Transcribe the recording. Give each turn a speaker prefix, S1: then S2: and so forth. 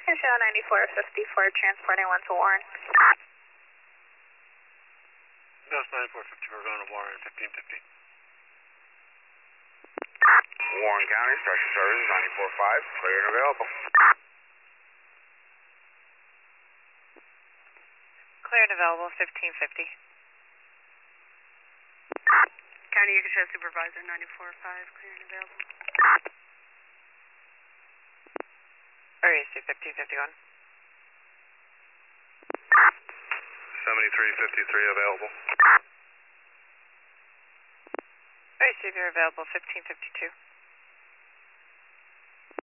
S1: Show 9454, transporting 1 to Warren.
S2: That's 9450, we're going to Warren, 1550.
S3: Warren County, Special Services, 94.5, clear and available.
S4: Clear and available, 1550.
S5: County Yukon Show Supervisor, 94.5, clear and available.
S4: REC 1551.
S2: 7353 available.
S4: REC, you're available, 1552.